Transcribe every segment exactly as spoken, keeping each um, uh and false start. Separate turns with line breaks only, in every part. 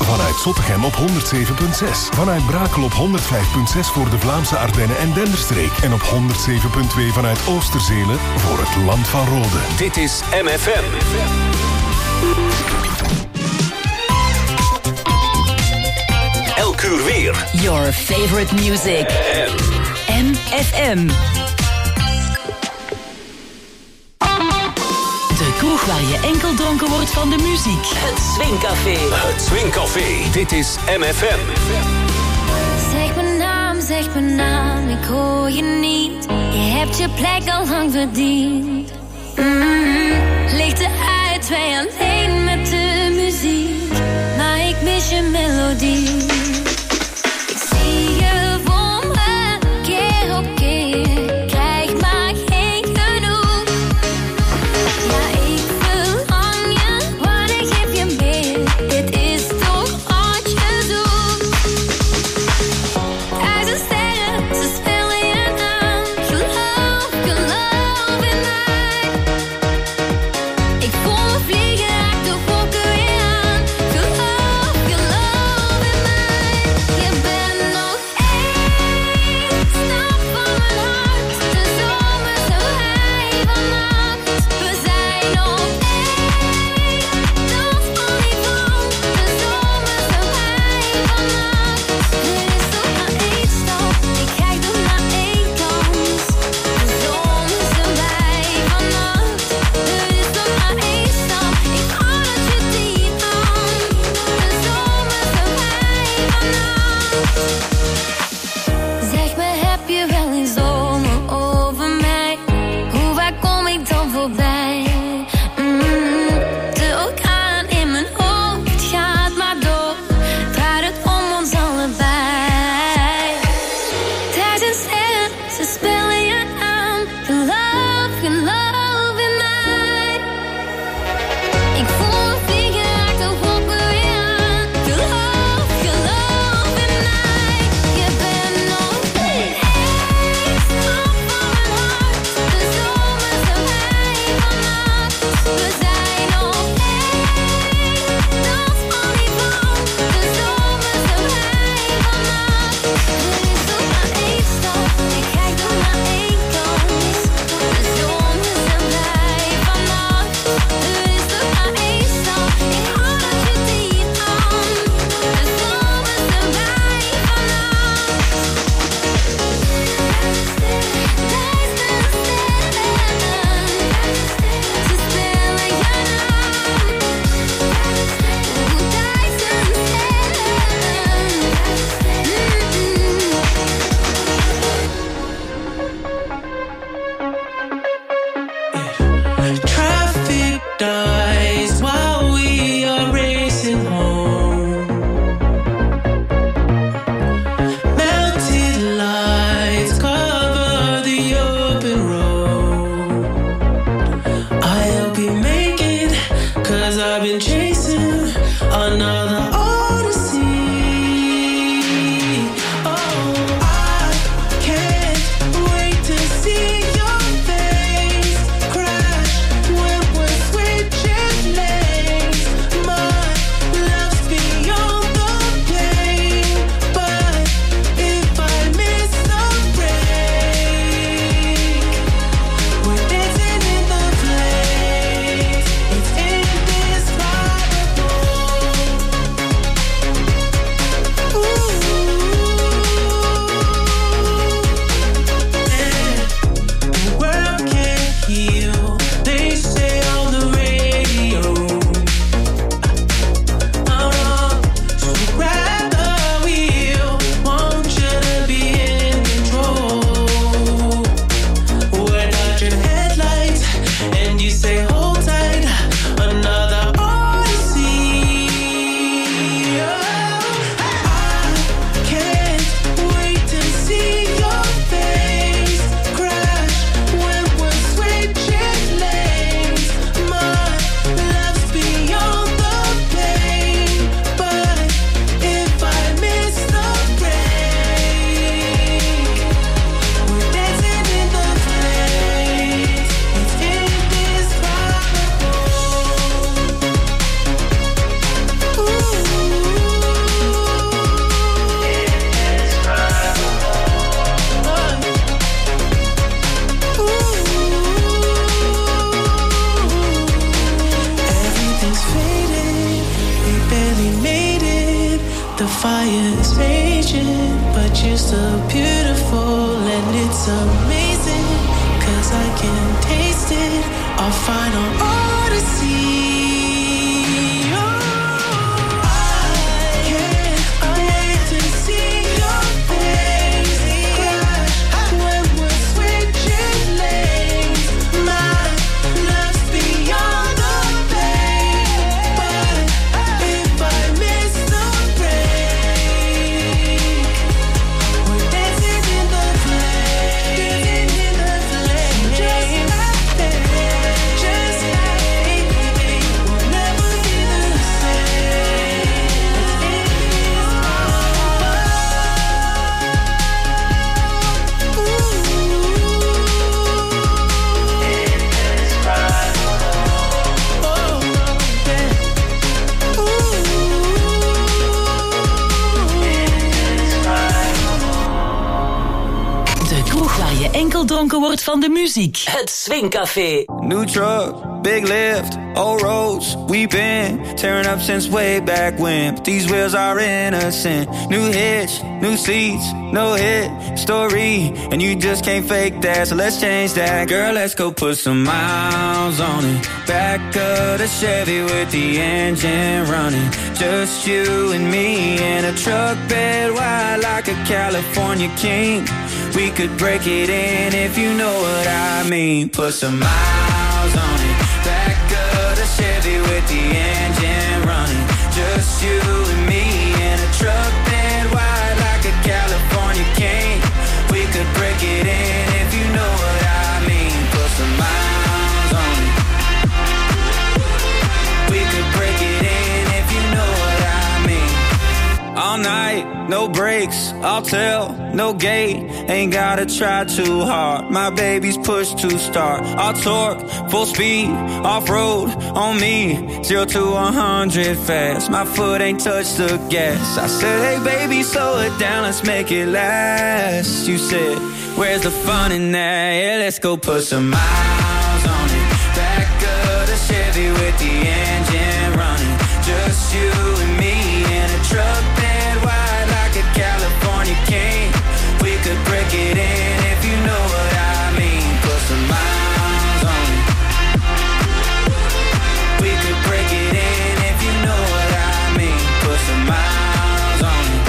Vanuit Zottegem op honderd zeven komma zes. Vanuit Brakel op honderd vijf komma zes voor de Vlaamse Ardennen en Denderstreek. En op honderd zeven komma twee vanuit Oosterzelen voor het Land van Rode.
Dit is M F M. Elk uur weer.
Your favorite music. M F M. De kroeg waar je enkel dronken wordt van de muziek. Het Swingcafé.
Het Swingcafé. Dit is M F M.
Zeg mijn naam, zeg mijn naam, ik hoor je niet. Je hebt je plek al lang verdiend. Mm-hmm. Licht eruit, wij alleen met de muziek. Maar ik mis je melodie. Ik zie je voor me, keer op keer. Krijg maar geen genoeg. Ja, ik verlang je, wanneer geef je meer? Dit is toch wat je doet. Duizend sterren, ze spelen je naam. Geloof, geloof in mij. Ik voel me vliegen, raak de wolken weer aan.
The fire is raging, but you're still beautiful, and it's amazing, cause I can taste it, our final odyssey.
Enkel dronken wordt van de muziek.
Het Swingcafé.
New truck, big lift, old roads. We've been tearing up since way back when. But these wheels are innocent. New hitch, new seats, no hit story. And you just can't fake that, so let's change that. Girl, let's go put some miles on it. Back of the Chevy with the engine running. Just you and me in a truck bed wide like a California king. We could break it in if you know what I mean. Put some miles on it. Back of the Chevy with the engine running. Just you and me in a truck bed wide like a California king. We could break it in if you know what I mean. Put some miles on it. We could break it in if you know what I mean. All night, no breaks, I'll tell, no gate. Ain't gotta try too hard, my baby's push to start. I'll torque, full speed, off-road, on me. Zero to a hundred fast, my foot ain't touched the gas. I said, hey baby, slow it down, let's make it last. You said, where's the fun in that? Yeah, let's go put some miles on it. Back of the Chevy with the engine running. Just you and me in a truck bed wide like a California king. We could break it in if you know what I mean. Put some miles on it. We could break it in if you know what I mean. Put some miles on it.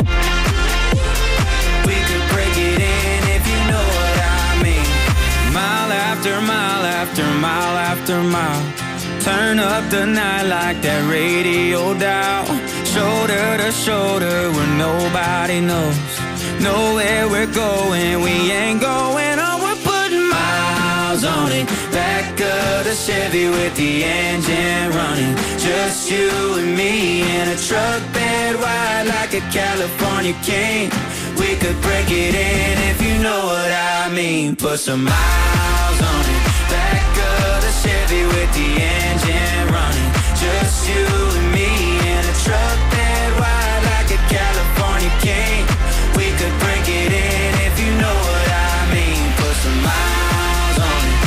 We could break it in if you know what I mean. Mile after mile after mile after mile. Turn up the night like that radio dial. Shoulder to shoulder where nobody knows. Know where we're going, we ain't going on. We're putting miles on it. Back of the Chevy with the engine running. Just you and me in a truck bed wide like a California king. We could break it in if you know what I mean. Put some miles on it. Back of the Chevy with the engine running. Just you and me in a truck bed wide like a California king. We could break it in if you know what I mean. Put some miles on it.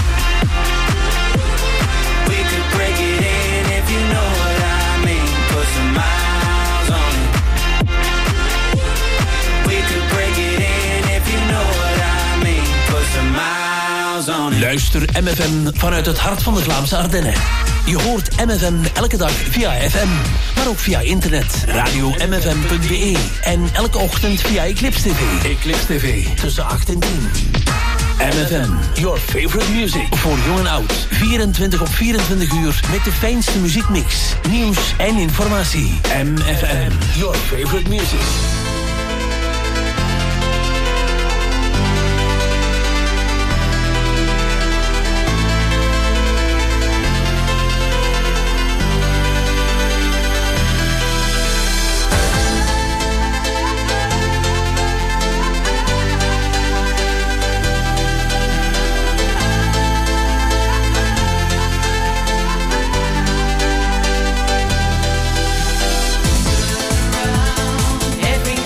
We could break it in if you know what I mean. Put some miles on it. We could break it in if you know what I mean. Put some miles on it.
Luister M F M vanuit het hart van de Vlaamse Ardennen. Je hoort M F M elke dag via F M, maar ook via internet, radio m f m punt b e en elke ochtend via Eclipse T V. Eclipse T V, tussen acht en tien. M F M, your favorite music. Voor jong en oud, vierentwintig op vierentwintig uur met de fijnste muziekmix, nieuws en informatie. M F M, your favorite music.
Every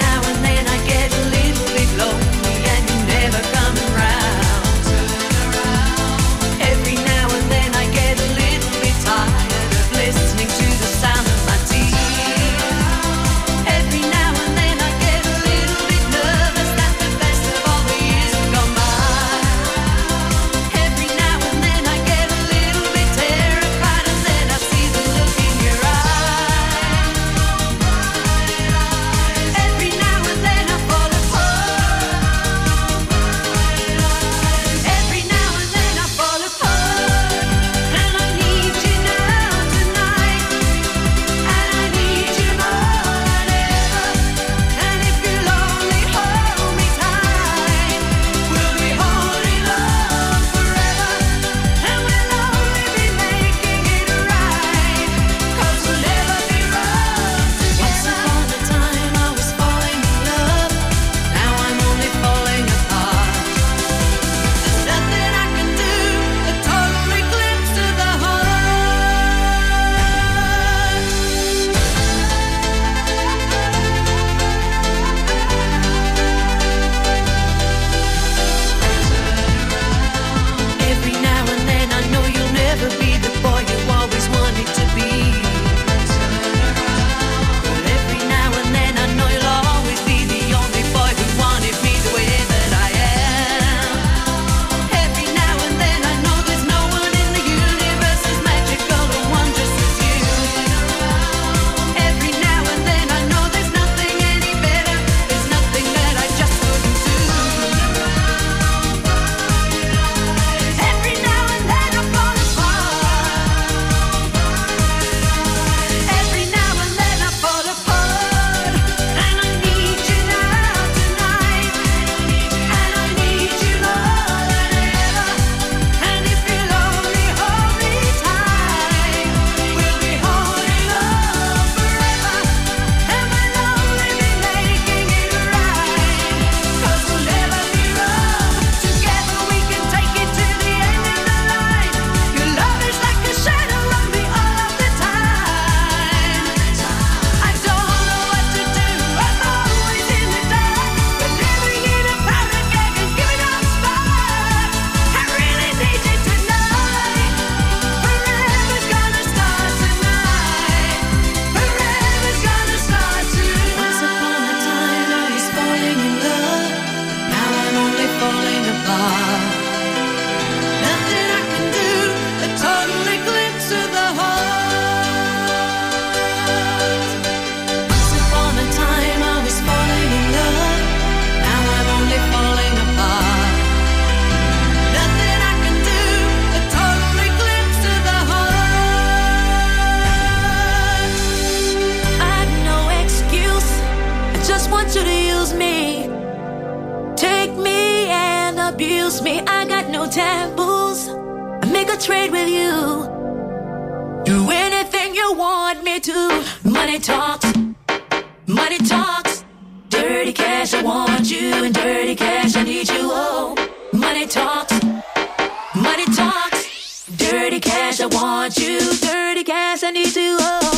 me, I got no taboos. I make a trade with you. Do anything you want me to. Money talks, money talks. Dirty cash, I want you, and dirty cash, I need you. Oh, money talks, money talks. Dirty cash, I want you, dirty cash, I need you. Oh.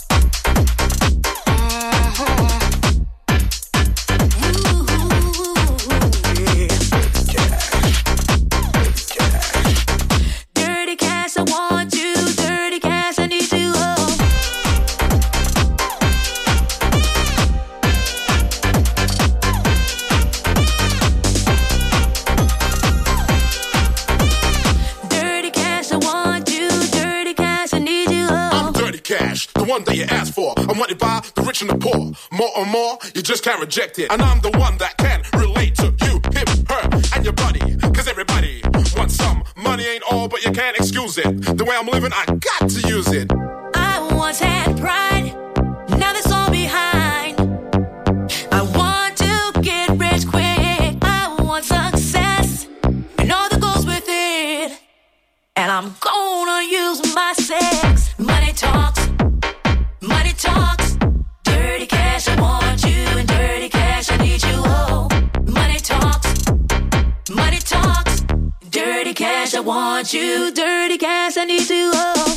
The one that you asked for. I'm wanted by the rich and the poor. More and more, you just can't reject it. And I'm the one that can relate to you, him, her, and your buddy. Cause everybody wants some. Money ain't all, but you can't excuse it. The way I'm living, I got to use it.
I once had pride, now that's all behind. I want to get rich quick. I want success, and all that goes with it. And I'm gonna use my sex. Money talks, money talks. Dirty cash, I want you, and dirty cash, I need you. Oh, money talks, money talks. Dirty cash, I want you, dirty cash, I need you. Oh.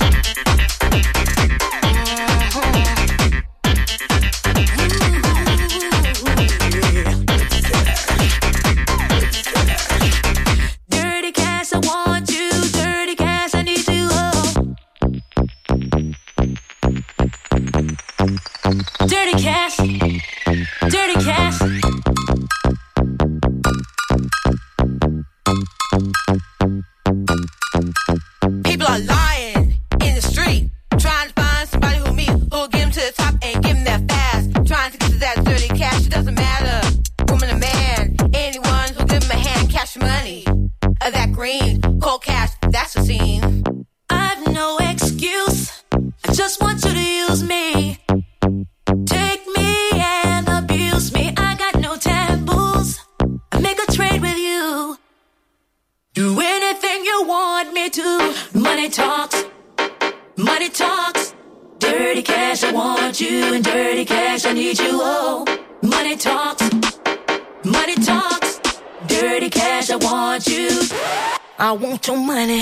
Dirty cash, dirty cash.
People are lying in the street, trying to find somebody who me, who'll get them to the top and give them that fast. Trying to get to that dirty cash, it doesn't matter, woman or man. Anyone who'll give them a hand, cash money, or that green, cold cash, that's the scene.
I've no excuse, I just want you to use me. Take me and abuse me, I got no taboos. I make a trade with you. Do anything you want me to. Money talks, money talks. Dirty cash, I want you, and dirty cash, I need you. Oh, money talks, money talks. Dirty cash, I want you. I want your money.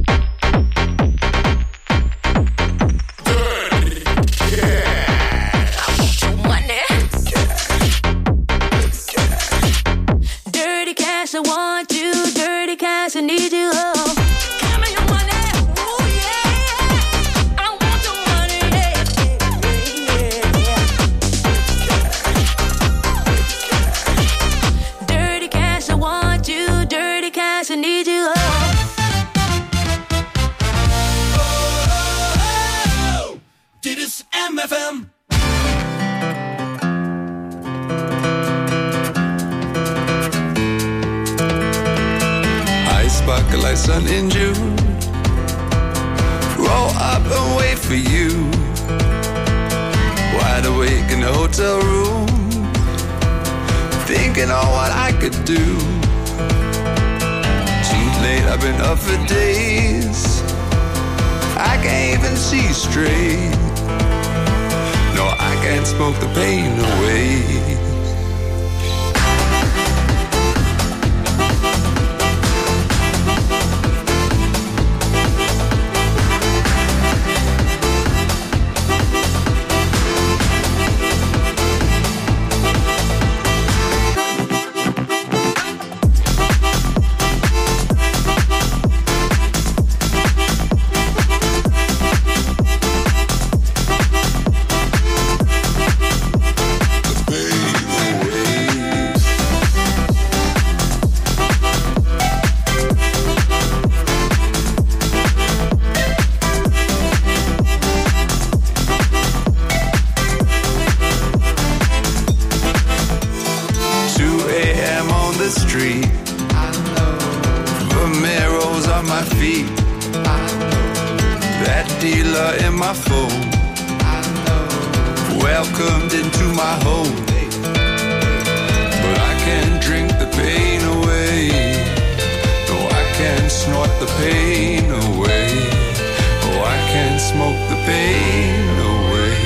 I want you, dirty cash, I need you. Oh, give me your money. Oh yeah, I want your money. Yeah, yeah, yeah. Dirty cash, I want you, dirty cash, I need you. Oh.
Oh, dit is M F M.
Sparkle like sun in June. Roll up and wait for you. Wide awake in the hotel room, thinking on what I could do. Too late, I've been up for days. I can't even see straight. No, I can't smoke the pain away. Welcomed into my home, but I can't drink the pain away. the pain away. Oh, I can't smoke the pain away.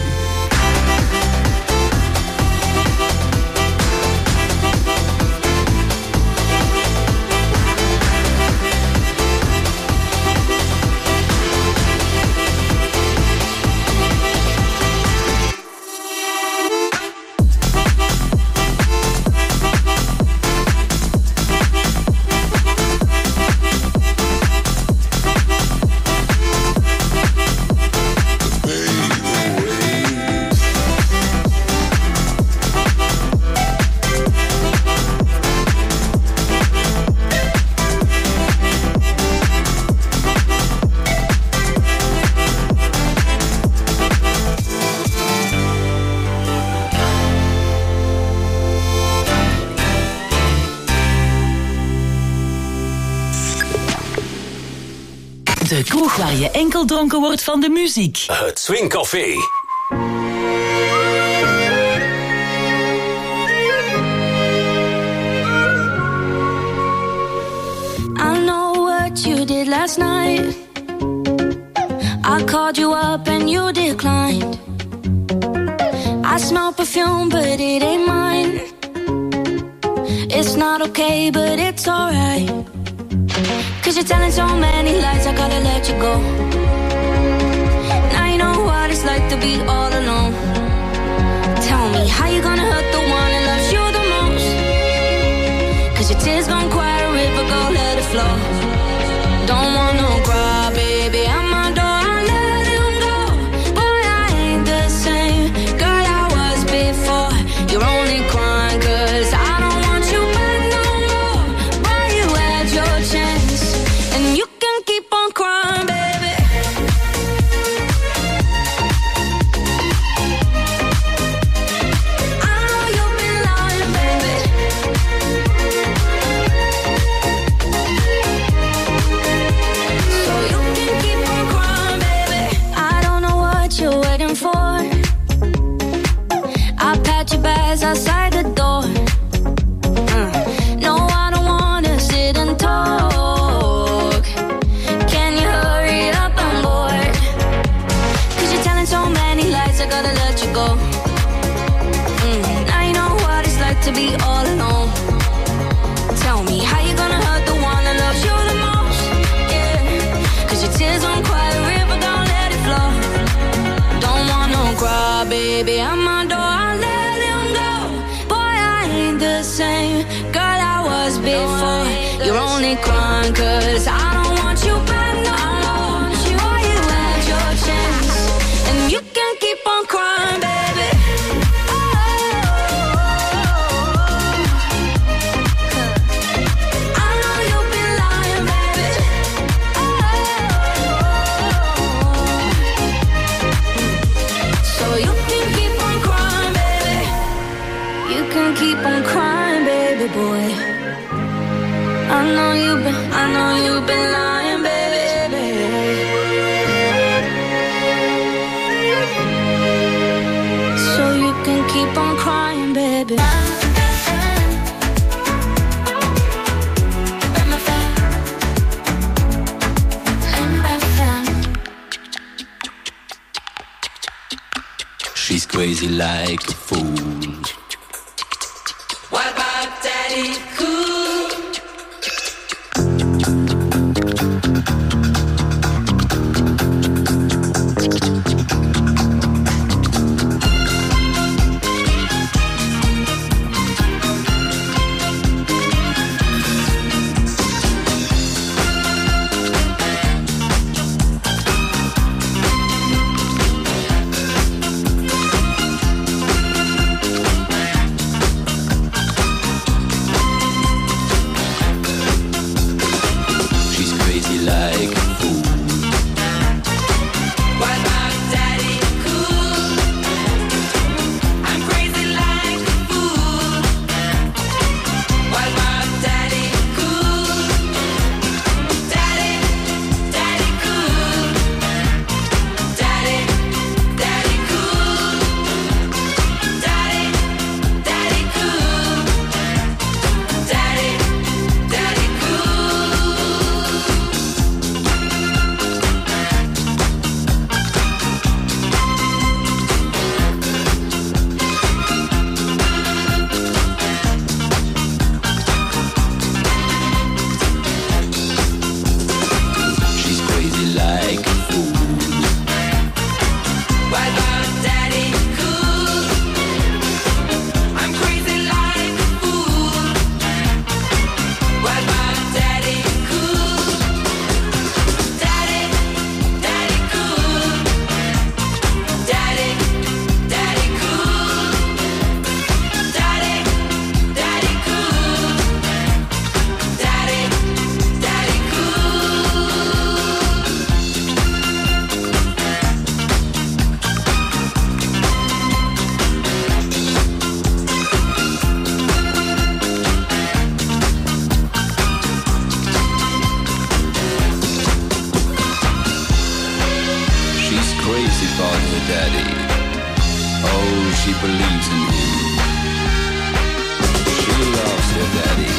De kroeg waar je enkel dronken wordt van de muziek.
Het Swing Café.
I know what you did last night. I called you up and you declined. I smell perfume but it ain't mine. It's not okay but it's alright. Cause you're telling so many lies, I gotta let you go. Now you know what it's like to be all alone. Tell me, how you gonna hurt the one that loves you the most? Cause your tears gon' quiet a river, go let it flow. Don't want no cry, baby, I'm my door, I let him go. Boy, I ain't the same girl I was before. You're only crying cause I don't want you back no more. Boy, you had your chance and you can keep on crying, baby. I know you've been lying, baby. So you can keep on crying, baby. I don't know what you're waiting for. I pat your bags outside the door. Uh, no, I don't wanna sit and talk. Can you hurry up? I'm bored. Cause you're telling so many lies, I gotta let you go. Mm, now you know what it's like to be all alone. Tell me, how you gonna hurt the one that loves you the most? Yeah, cause your tears on quiet river, don't let it flow. Don't want no cry, baby, I'm my door, I let him go. Boy, I ain't the same girl I was before. You're only crying cause I don't want you back no more. Boy, you had your chance and you can keep on crying, baby. I know you've been lying, baby. So you can keep on crying, baby. You can keep on crying, baby boy. I know you've been, I know you've been lying, baby. So you can keep on crying, baby.
She's crazy like a fool.
What about Daddy Cool?
she believes in him. She loves her daddy.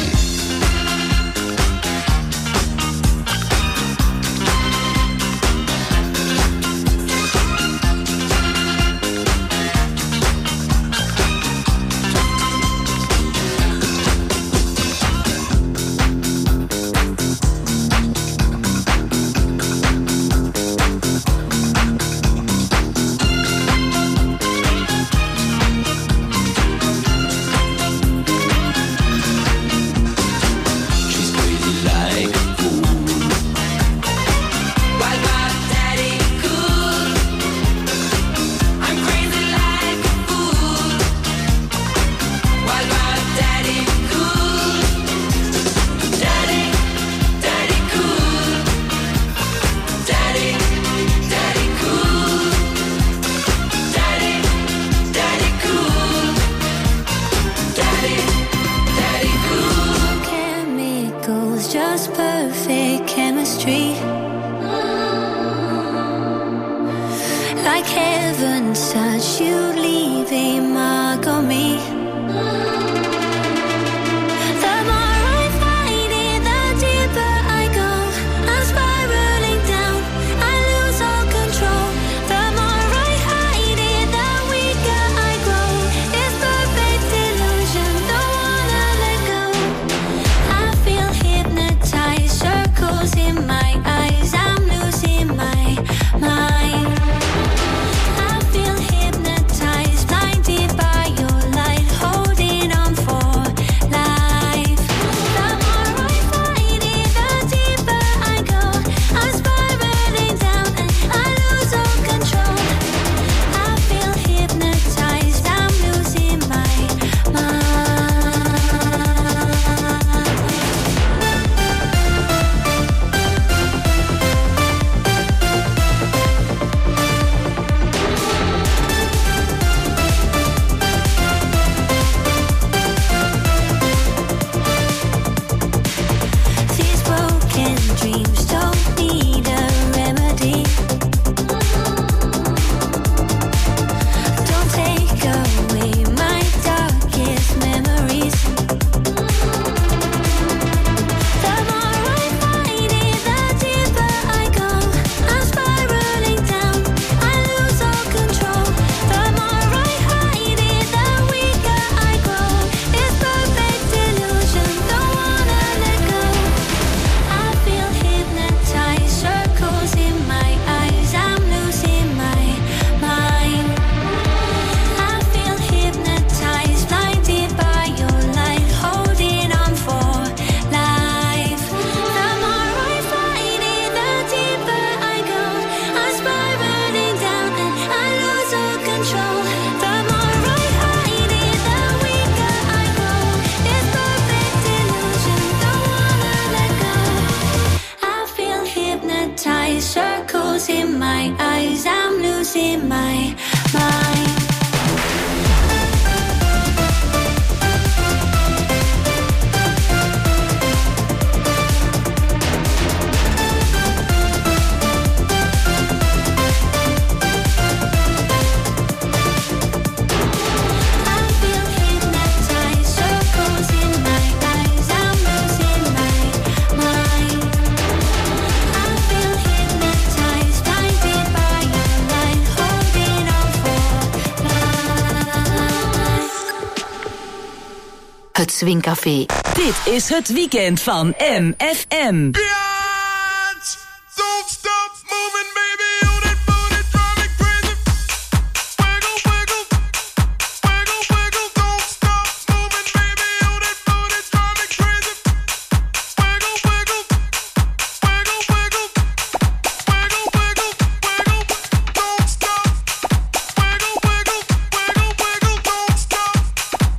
Het Swingcafé. Dit is het weekend van M F M.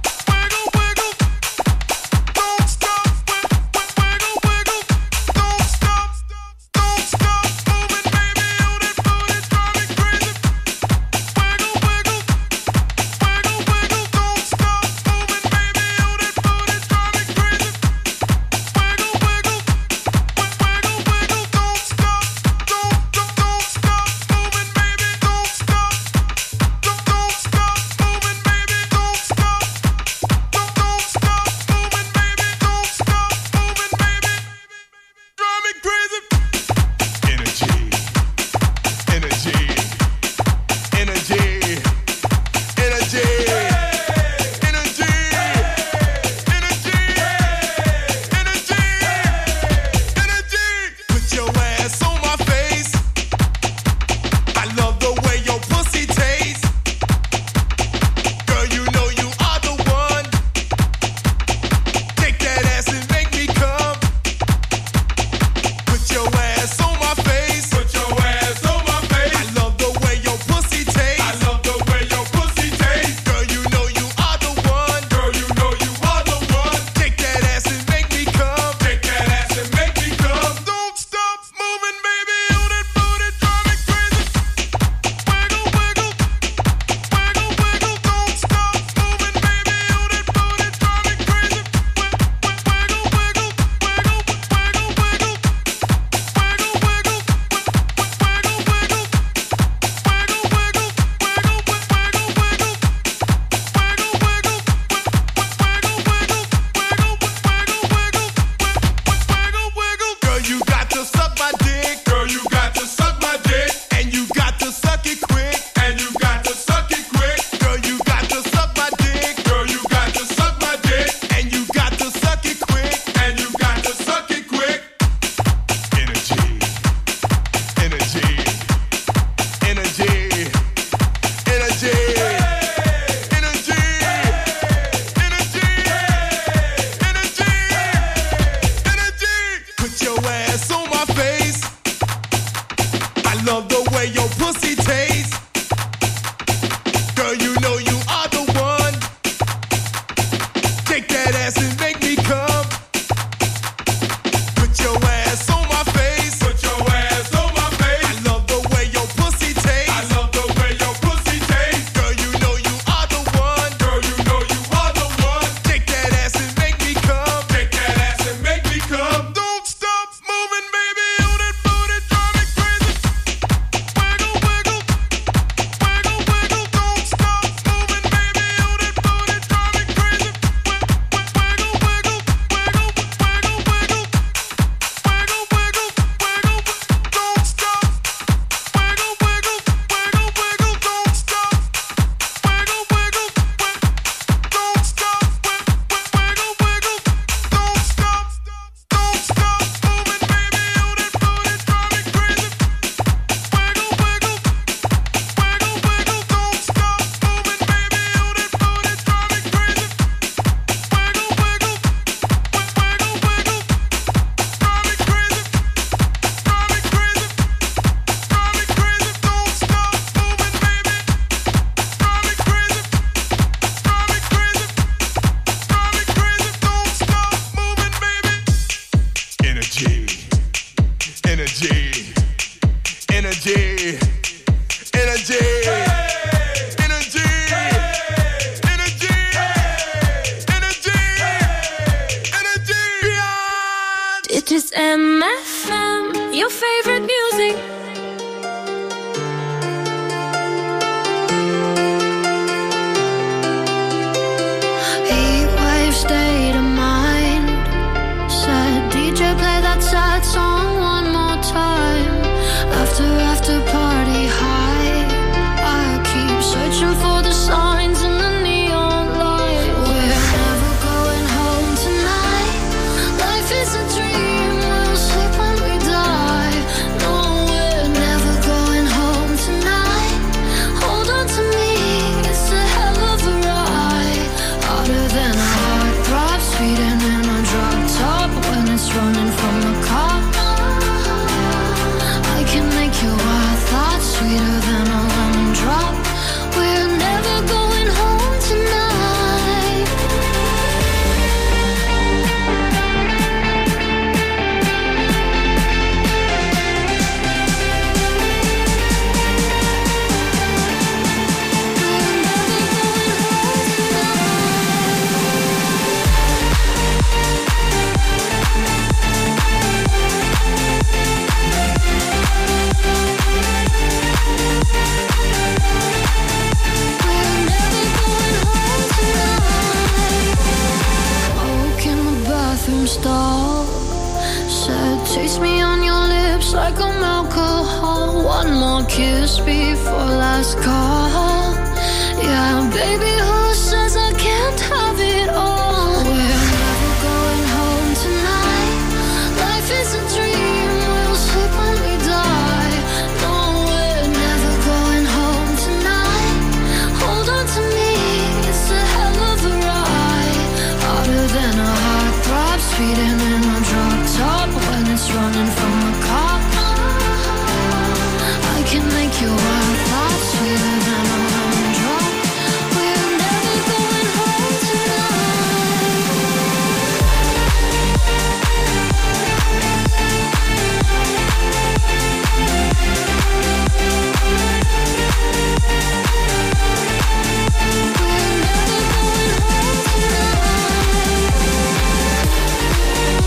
Don't
It's M F M, your favorite music.
Heatwave state of mind. Said D J play that sad song one more time. After after party high, I keep searching for the signs in the neon light. We're never going home tonight. Life is a dream, we'll sleep when we die. No, we're never going home tonight. Hold on to me, it's a hell of a ride. Harder than a heart throb, speeding in a drop top when it's running from the cop. I can make your wild thoughts sweeter than a lemon drop. We're never going home tonight. Smoke in the bathroom stall. Said, taste me on your lips like I'm alcohol. One more kiss before last call. Yeah, baby, who says I can't have it all? We're never going home tonight. Life is a dream, we'll sleep when we die. No, we're never going home tonight. Hold on to me, it's a hell of a ride. Harder than a heart throb, speeding in a drop top when it's running from a cop. I can make your wild thoughts sweeter than a lemon drop. We're never going home tonight. We're never going home tonight.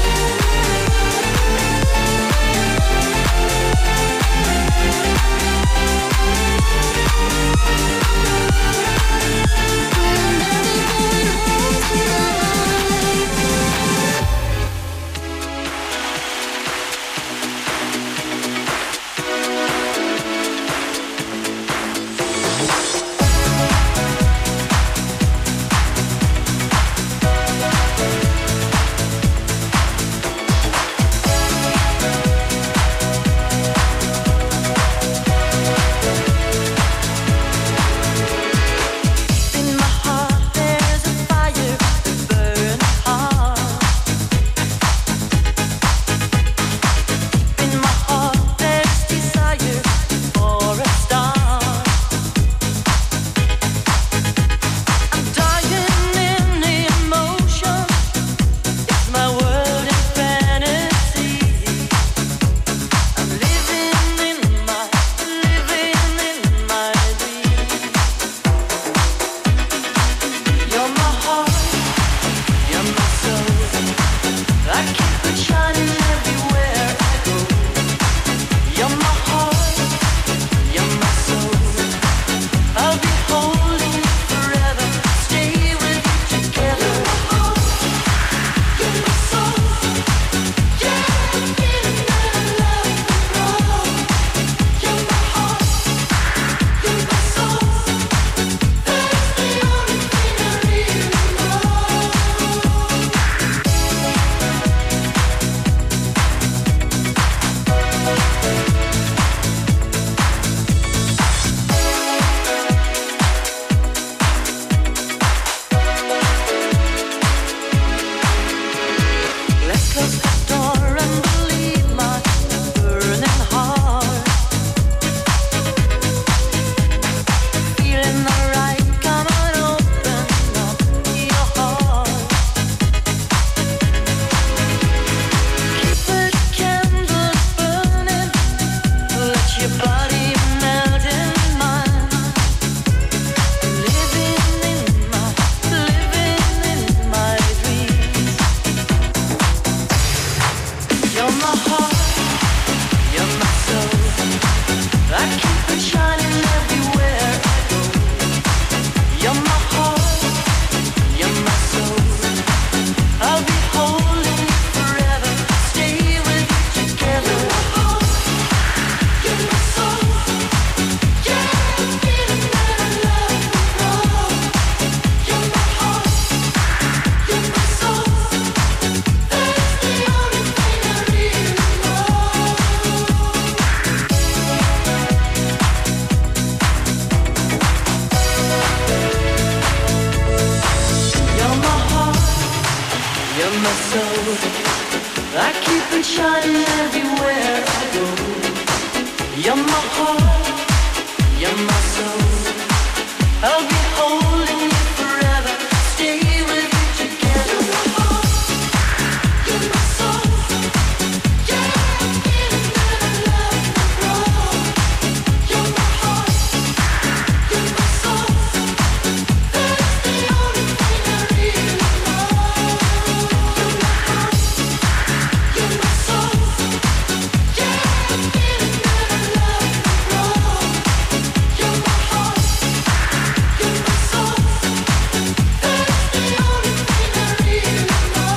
I keep it shining everywhere I go. You're my heart, you're my soul. I'll be holding you forever, stay with you together. You're my heart, you're my soul. Yeah, I'm feeling that I love you, bro. You're my heart, you're my soul. That's the only thing I really know. You're my heart, you're my soul. Yeah, I'm feeling that I love you, bro. You're my heart, you're my soul. That's the only thing I really know.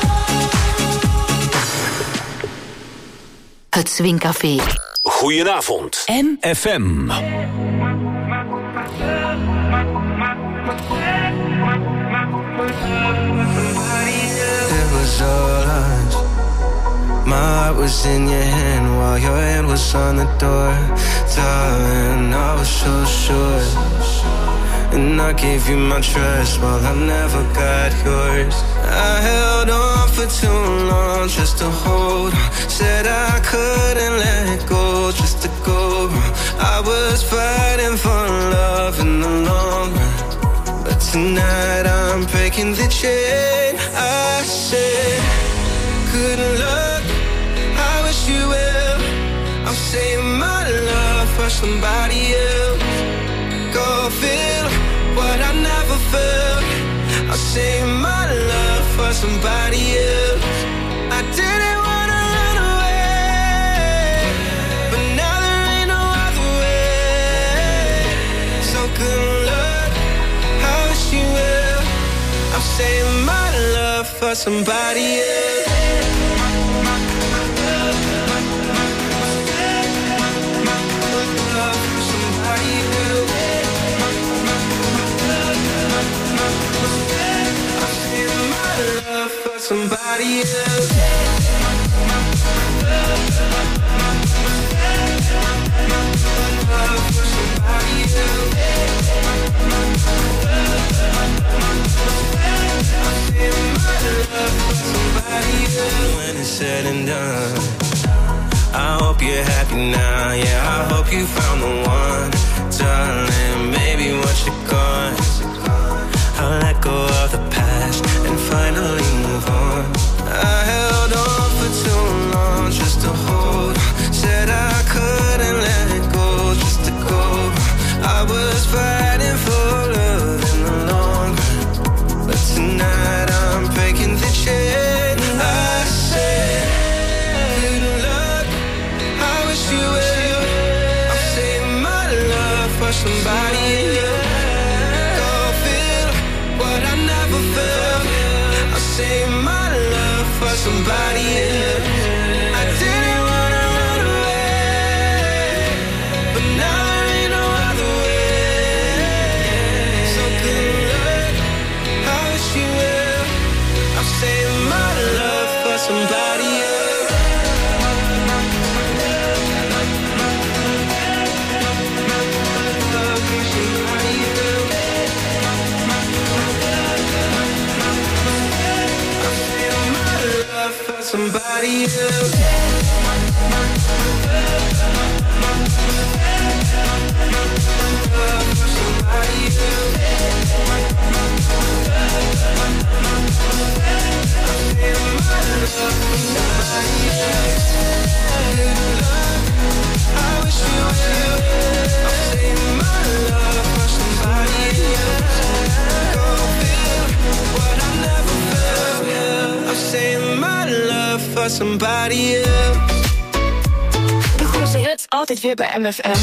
Het Swing Café.
Goedenavond.
M
F M.
It was all us. My heart was in your hand while your hand was on the door. Darling, I was so sure. And I gave you my trust while I never got yours. I held on for too long just to hold on. Said I couldn't let go just to go wrong. I was fighting for love in the long run. But tonight I'm breaking the chain. I said, good luck, I wish you well. I'm saying my love for somebody else. Go feel what I never felt. I'll save my love for somebody else. I didn't wanna run away, but now there ain't no other way. So good luck, I wish you well. I'm saving my love for somebody else. Somebody else. When it's said and done, I hope you're happy now. Yeah, I hope you found the one, darling. Maybe once you're gone, I'll let go of the past and finally move on. I held on for too long just to hold on. Said I couldn't let it go just to go wrong. I was fighting for love in the long run. But tonight I'm breaking the chain. I said, good luck, I wish you well. I'm saving my love for somebody else. Save my love for somebody else. I didn't wanna run away, but now there ain't no other way. So good luck, I wish you well. I'm saving my love for somebody else. Somebody else. Somebody else.
De grootste hits altijd weer bij M F M.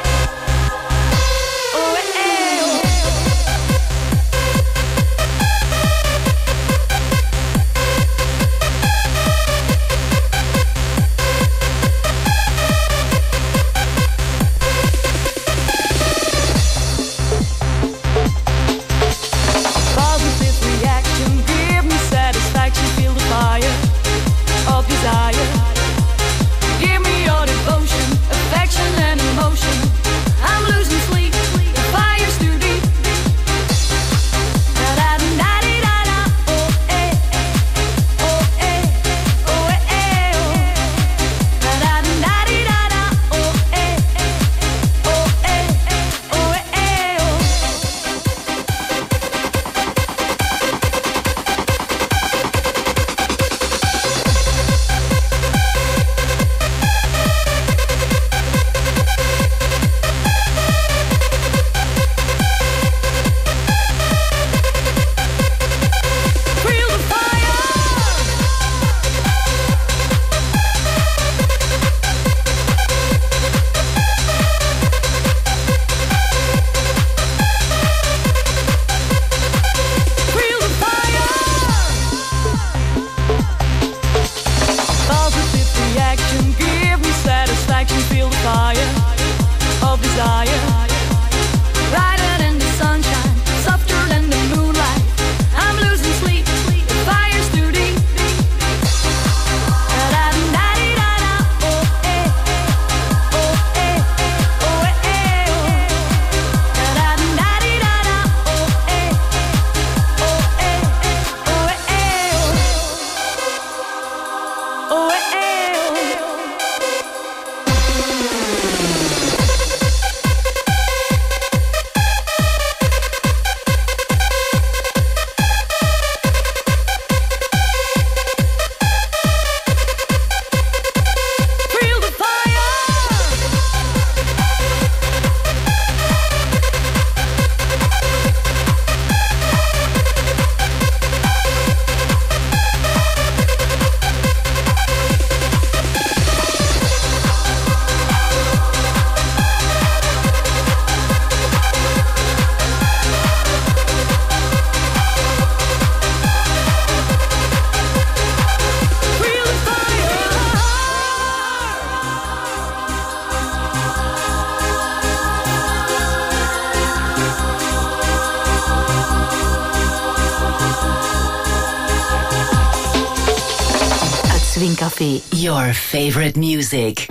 Oh,
Coffee, your favorite music.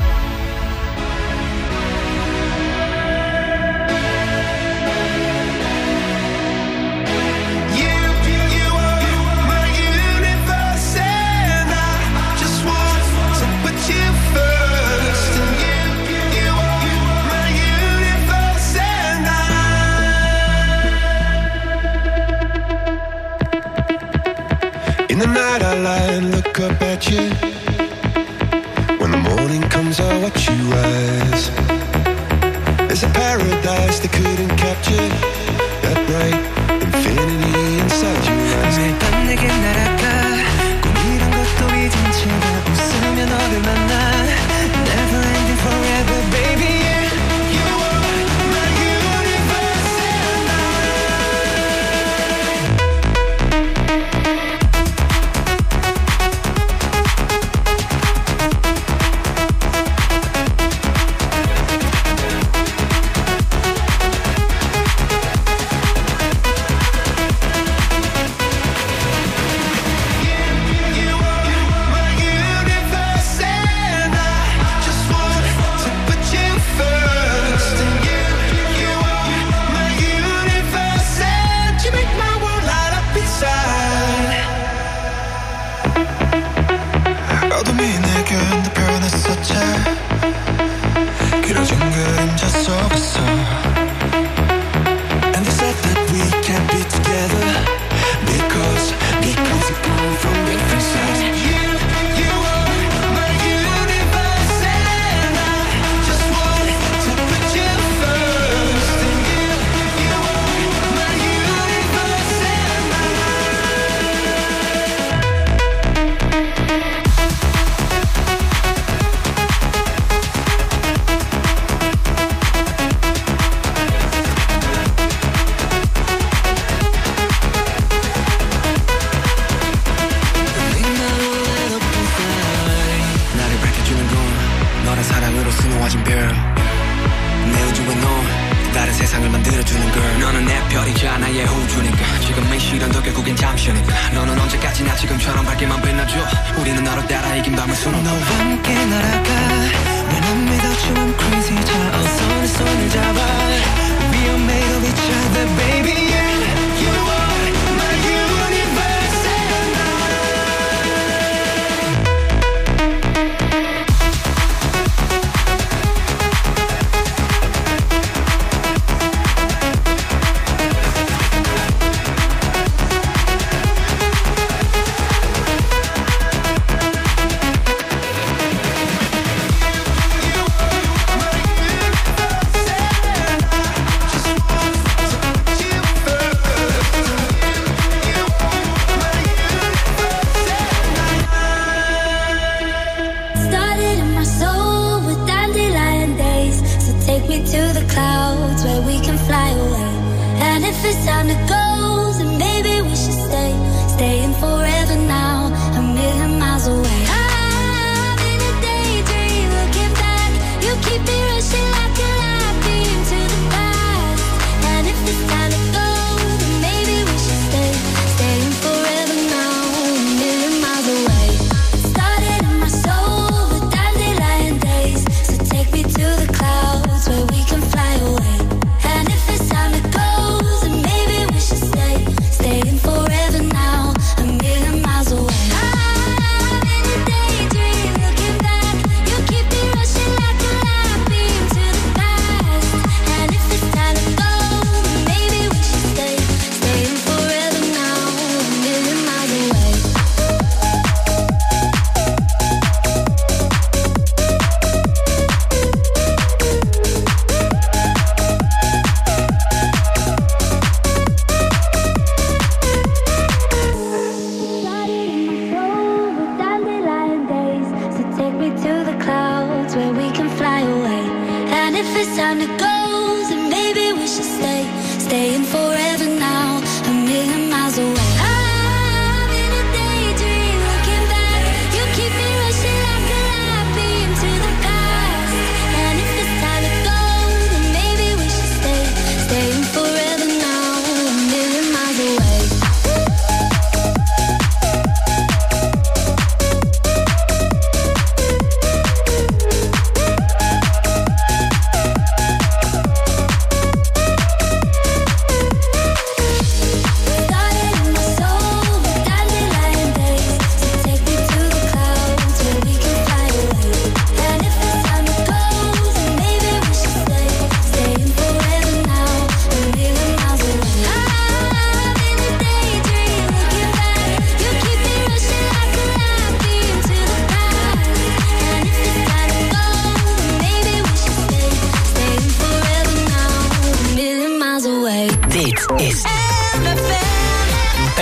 In the night I lie and look up at you. When the morning comes I watch you rise. There's a paradise they couldn't capture. That bright infinity inside your eyes. 매일 밤 내게 날아가 꿈이란 것도 잊은 채가 웃으며 너를 만나. Never ending forever baby.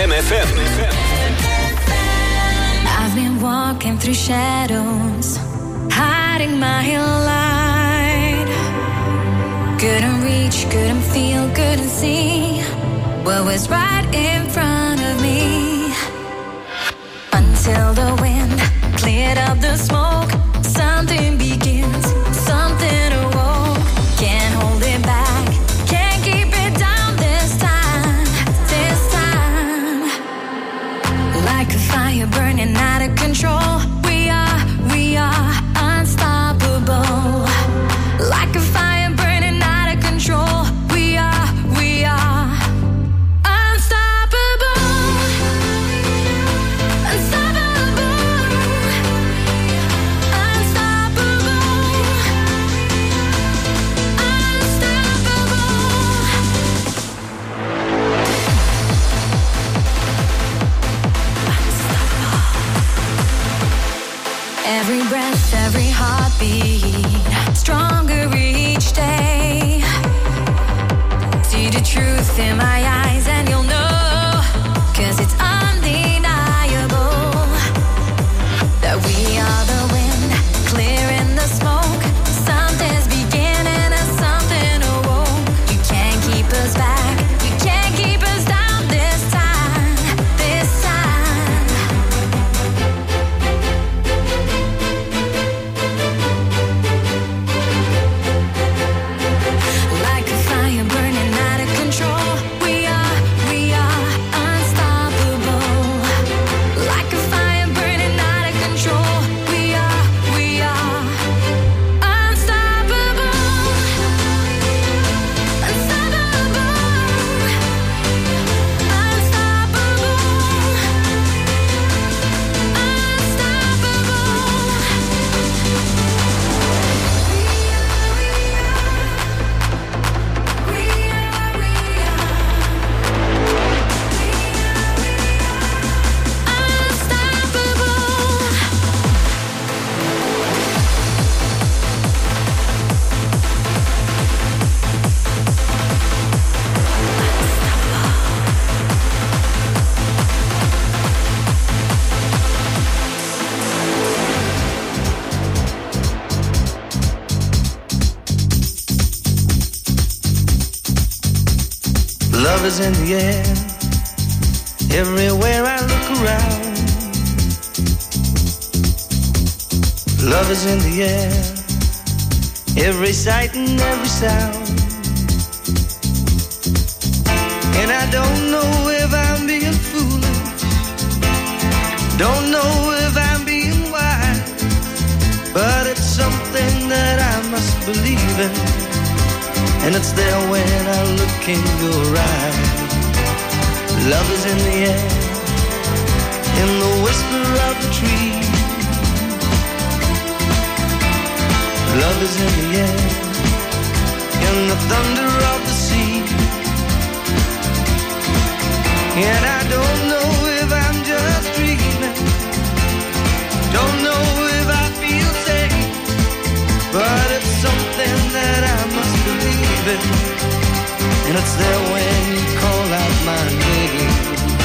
M F M.
I've been walking through shadows, hiding my light. Couldn't reach, couldn't feel, couldn't see what was right in front of me. Until the wind cleared up the smoke, something begins, something awoke. Can't hold it back, can't keep it down this time, this time. Like a fire burning out of control, we are, we are unstoppable. Like a fire burning out of control, we are, we are unstoppable. Unstoppable. Every breath, every heartbeat, stronger each day. See the truth in my eyes and you'll know, 'cause it's undeniable that we are the wind, clearing the smoke. Something's beginning and something awoke. You can't keep us back, you can't keep us down this time, this time. Like a fire burning out of control, we are, we are unstoppable. Like a fire burning out of control, we are, we are unstoppable. Unstoppable.
Love is in the air, everywhere I look around. Love is in the air, every sight and every sound. And I don't know if I'm being foolish, don't know if I'm being wise, but it's something that I must believe in. And it's there when I look in your eyes. Love is in the air, in the whisper of the tree. Love is in the air, in the thunder of the sea. And I don't know if I'm just dreaming, don't know if I feel safe, but it's something that I must believe in. And it's there when you call out my name.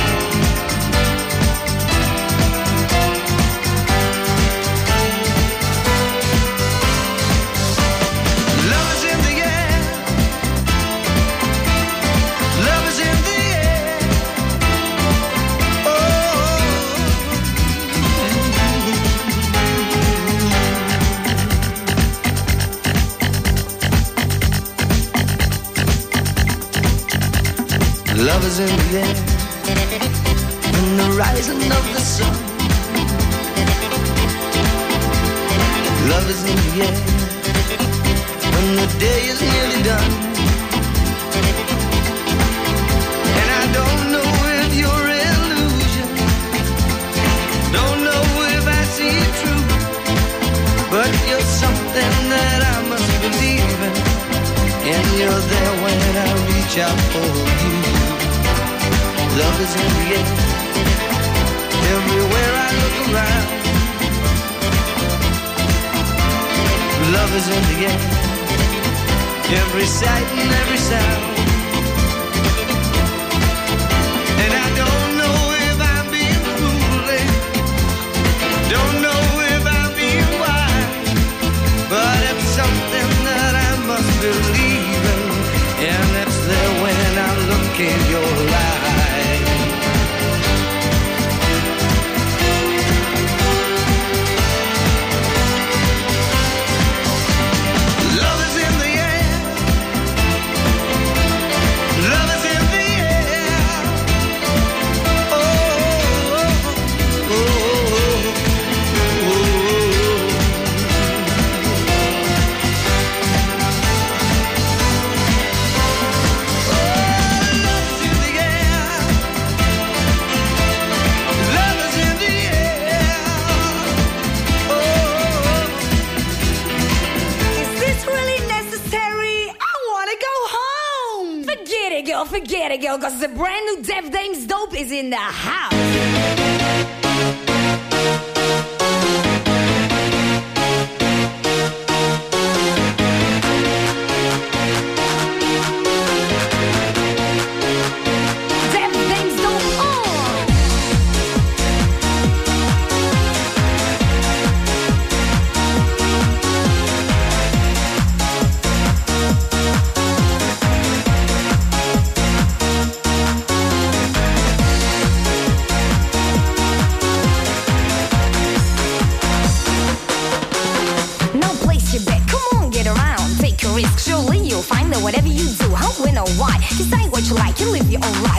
Love is in the air, love is in the air. Oh, love is in the air, in the rising of the sun. Love is in the air, when the day is nearly done. And I don't know if you're illusion, don't know if I see it true, but you're something that I must believe in. And you're there when I reach out for you. Love is in the air, everywhere I look around. Love is in the air, every sight and every sound. And I don't know
girl, forget it, girl, cause the brand new Def Dames Dope is in the house.
Surely you'll find that whatever you do, I'll win or why. Decide what you like, you live your own life.